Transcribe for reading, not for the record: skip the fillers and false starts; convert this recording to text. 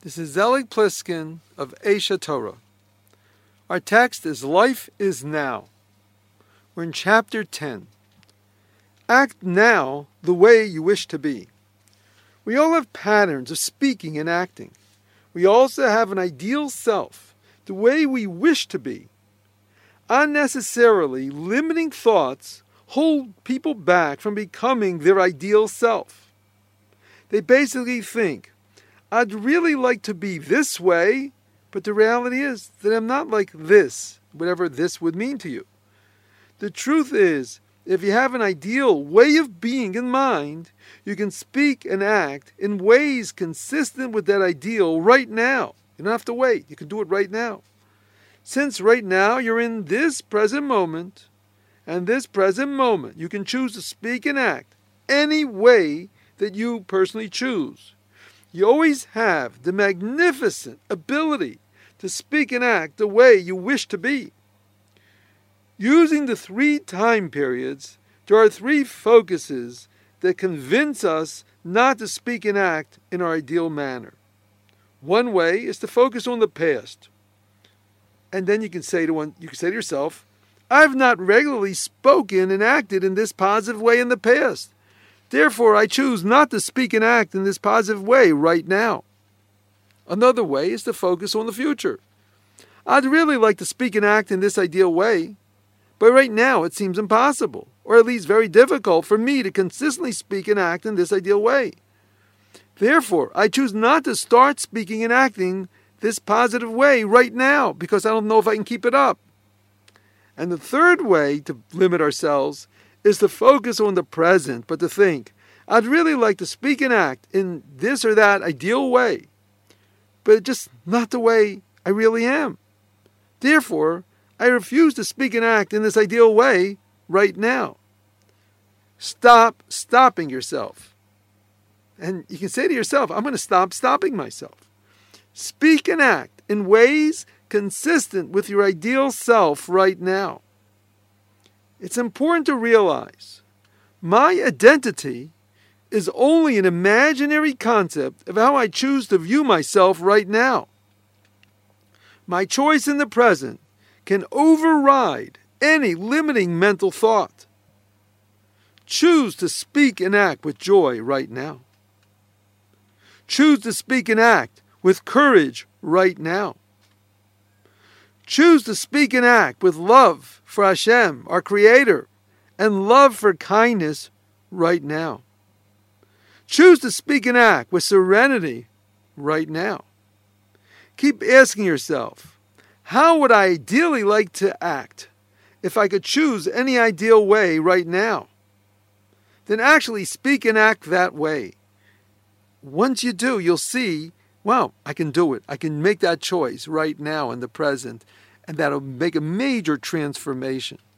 This is Zelig Pliskin of Aisha Torah. Our text is Life is Now. We're in chapter 10. Act now the way you wish to be. We all have patterns of speaking and acting. We also have an ideal self, the way we wish to be. Unnecessarily limiting thoughts hold people back from becoming their ideal self. They basically think, I'd really like to be this way, but the reality is that I'm not like this, whatever this would mean to you. The truth is, if you have an ideal way of being in mind, you can speak and act in ways consistent with that ideal right now. You don't have to wait. You can do it right now. Since right now you're in this present moment, and this present moment you can choose to speak and act any way that you personally choose. You always have the magnificent ability to speak and act the way you wish to be. Using the 3 time periods, there are 3 focuses that convince us not to speak and act in our ideal manner. One way is to focus on the past. And then you can say to yourself, I've not regularly spoken and acted in this positive way in the past. Therefore, I choose not to speak and act in this positive way right now. Another way is to focus on the future. I'd really like to speak and act in this ideal way, but right now it seems impossible, or at least very difficult for me to consistently speak and act in this ideal way. Therefore, I choose not to start speaking and acting this positive way right now because I don't know if I can keep it up. And the third way to limit ourselves is to focus on the present, but to think, I'd really like to speak and act in this or that ideal way, but it's just not the way I really am. Therefore, I refuse to speak and act in this ideal way right now. Stop stopping yourself. And you can say to yourself, I'm going to stop stopping myself. Speak and act in ways consistent with your ideal self right now. It's important to realize my identity is only an imaginary concept of how I choose to view myself right now. My choice in the present can override any limiting mental thought. Choose to speak and act with joy right now. Choose to speak and act with courage right now. Choose to speak and act with love for Hashem, our Creator, and love for kindness right now. Choose to speak and act with serenity right now. Keep asking yourself, how would I ideally like to act if I could choose any ideal way right now? Then actually speak and act that way. Once you do, you'll see, wow, I can do it. I can make that choice right now in the present, and that'll make a major transformation.